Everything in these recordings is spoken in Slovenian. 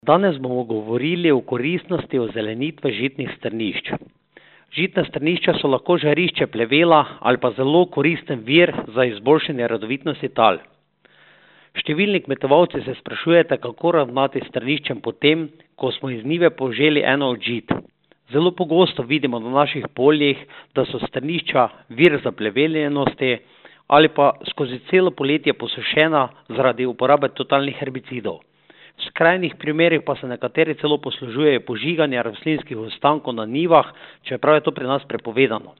Danes bomo govorili o koristnosti ozelenitve žitnih strnišč. Žitna strnišča so lahko žarišče plevela ali pa zelo koristen vir za izboljšanje rodovitnosti tal. Številni kmetovalci se sprašujete, kako ravnati s strniščem potem, ko smo iz njive poželi eno od žit. Zelo pogosto vidimo na naših poljih, da so strnišča vir zapleveljenosti ali pa skozi celo poletje posušena zaradi uporabe totalnih herbicidov. V skrajnih primerih pa se nekateri celo poslužujejo požiganja rastlinskih ostankov na njivah, čeprav je to pri nas prepovedano.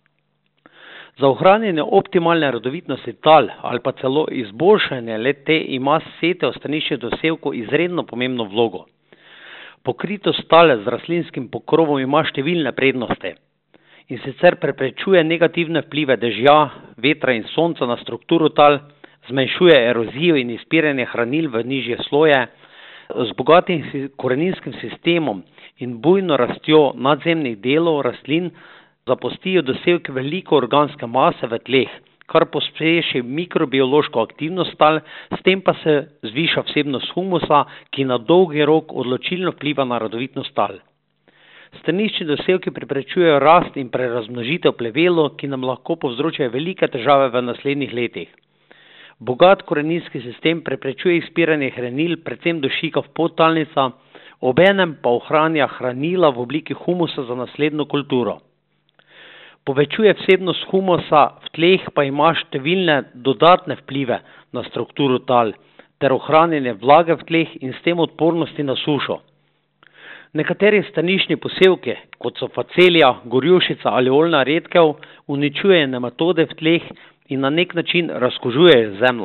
Za ohranjanje optimalne rodovitnosti tal ali pa celo izboljšanje le-te ima setev strniščnih dosevkov izredno pomembno vlogo. Pokritost tal z rastlinskim pokrovom ima številne prednosti in sicer preprečuje negativne vplive dežja, vetra in sonca na strukturo tal, zmanjšuje erozijo in izpiranje hranil v nižje sloje, z bogatim koreninskim sistemom in bujno rastjo nadzemnih delov rastlin zapustijo dosevki veliko organske mase v tleh, kar pospeši mikrobiološko aktivnost tal, s tem pa se zviša vsebnost humusa, ki na dolgi rok odločilno vpliva na rodovitnost tal. Strniščni dosevki preprečujejo rast in prerazmnožitev plevelov, ki nam lahko povzročajo velike težave v naslednjih letih. Bogat koreninski sistem preprečuje izpiranje hranil, predvsem dušika v podtalnica, obenem pa ohranja hranila v obliki humusa za naslednjo kulturo. Povečuje vsebnost humusa v tleh, pa ima številne dodatne vplive na strukturo tal ter ohranjanje vlage v tleh in s tem odpornosti na sušo. Nekateri strniščni posevki, kot so facelija, gorjušica ali oljna redkev, uničujejo nematode v tleh in na nek način razkužujejo zemljo.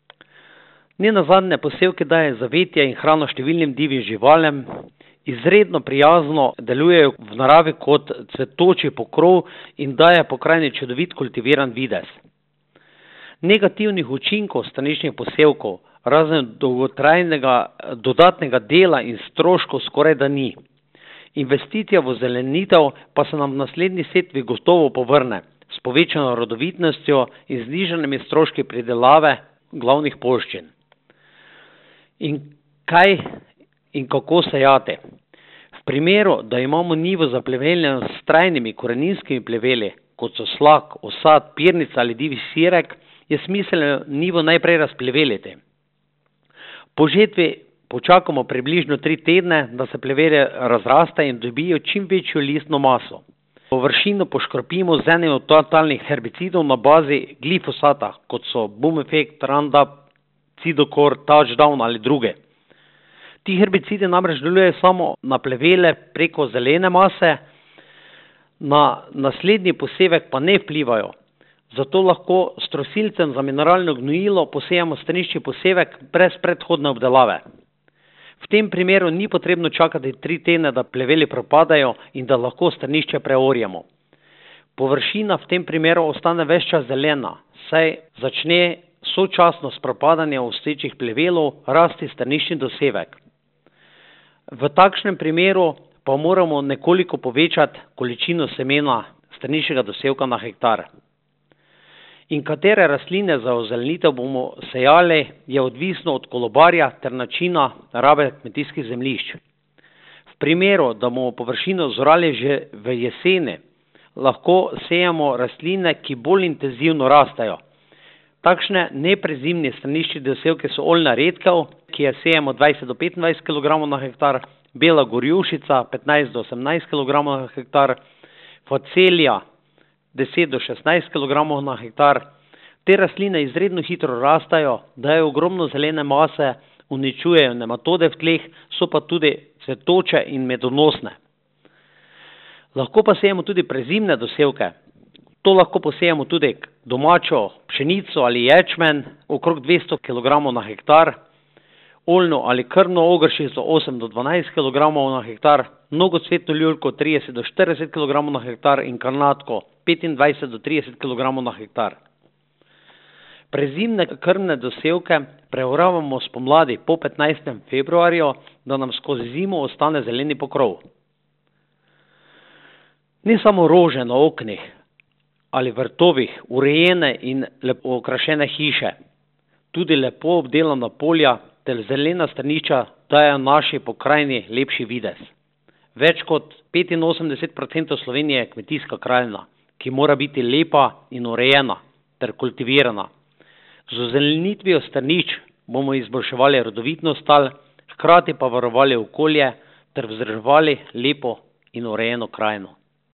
Nenazadnje posevki daje zavetje in hrano številnim divjim živalim, izredno prijazno delujejo v naravi kot cvetoči pokrov in daje pokrajini čudovit kultiviran videz. Negativnih učinkov strniščnih posevkov, razen dolgotrajnega dodatnega dela in stroškov skoraj da ni. Investicija v ozelenitev pa se nam v naslednji setvi gotovo povrne s povečano rodovitnostjo in znižanimi stroški pridelave glavnih poljščin. In kaj in kako sejati? V primeru, da imamo njivo zapleveljeno s trajnimi koreninskimi pleveli, kot so slak, osad, pirnica ali divji sirek, je smiselno njivo najprej razpleveliti. Po žetvi počakamo približno 3 tedne, da se plevele razraste in dobijo čim večjo listno maso. Površino poškropimo z enim od totalnih herbicidov na bazi glifosata, kot so Boomeffect, Roundup, Cidokor, Touchdown ali druge. Ti herbicidi namreč delujejo samo na plevele preko zelene mase, na naslednji posevek pa ne vplivajo. Zato lahko s trosilcem za mineralno gnojilo posejamo strnišči posevek brez predhodne obdelave. V tem primeru ni potrebno čakati 3 tedne, da pleveli propadajo in da lahko strnišče preorjemo. Površina v tem primeru ostane ves čas zelena, saj začne sočasno s propadanjem obstoječih plevelov rasti strniščni dosevek. V takšnem primeru pa moramo nekoliko povečati količino semena strniščnega dosevka na hektar. In katere rastline za ozelenitev bomo sejali, je odvisno od kolobarja ter načina rabe kmetijskih zemljišč. V primeru, da bomo površino zorali že v jeseni, lahko sejamo rastline, ki bolj intenzivno rastejo. Takšne neprezimne strniščni dosevke so oljna redkev, ki jo sejemo 20 do 25 kg na hektar, bela gorjušica 15 do 18 kg na hektar, facelija 10 do 16 kg na hektar. Te rastline izredno hitro rastajo, dajo ogromno zelene mase, uničujejo nematode v tleh, so pa tudi cvetoče in medonosne. Lahko pa sejemo tudi prezimne dosevke. To lahko posejemo tudi domačo pšenico ali ječmen, okrog 200 kg na hektar, oljno ali krmno ogršico 8 do 12 kg na hektar, mnogocvetno ljuljko 30 do 40 kg na hektar in karnatko 25 do 30 kg na hektar. Prezimne krmne dosevke preoravamo spomladi po 15. februarju, da nam skozi zimo ostane zeleni pokrov. Ne samo rože na oknih ali vrtovih, urejene in lepo okrašene hiše, tudi lepo obdelana polja ter zelena strnišča dajo naši pokrajini lepši videz. Več kot 85% Slovenije je kmetijska krajina, ki mora biti lepa in urejena ter kultivirana. Z ozelenitvijo strnišč bomo izboljševali rodovitnost tal, hkrati pa varovali okolje ter vzdrževali lepo in urejeno krajino.